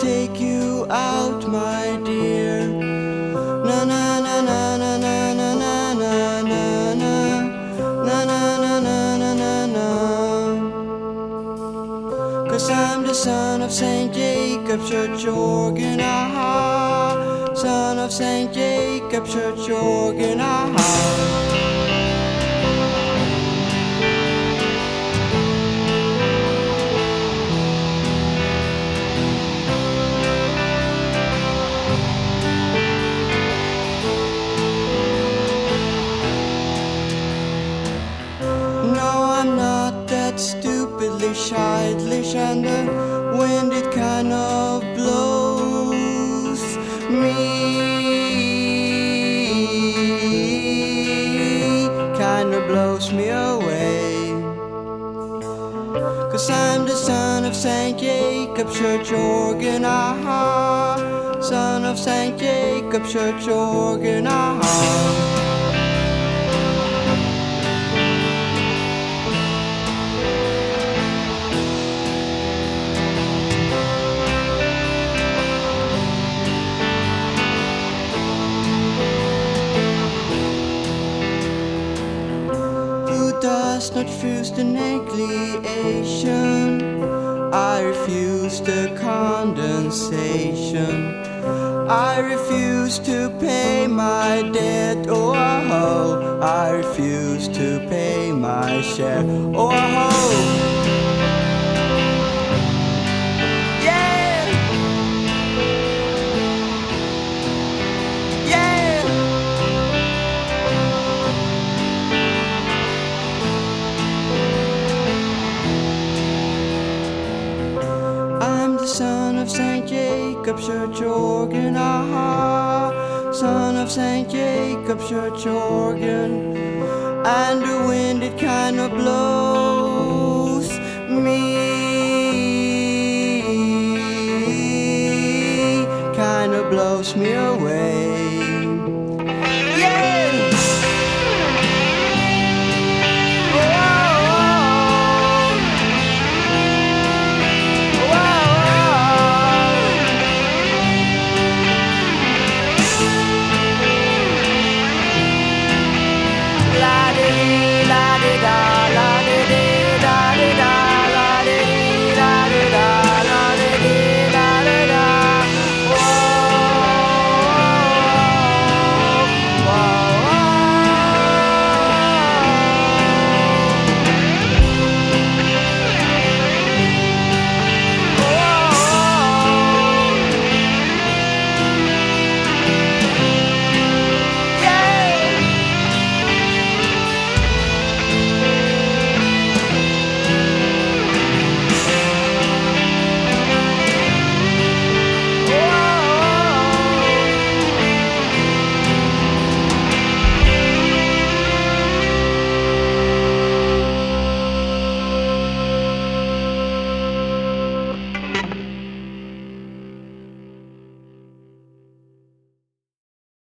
take you out, my dear. Na na na na na na na na na na na na na na na na. 'Cause I'm the son of St. Jacob Church organ, aha. Son of St. Jacob Church organ, aha. Stupidly childish, and the wind it kind of blows me away. 'Cause I'm the son of St. Jacob Church organ, aha. Son of St. Jacob Church organ, aha. Does not refuse the negation, I refuse the condensation. I refuse to pay my debt, oh, oh. I refuse to pay my share, oh, oh. Son of St. Jacob Church organ, aha. Son of St. Jacob Church organ, and the wind it kind of blows me away.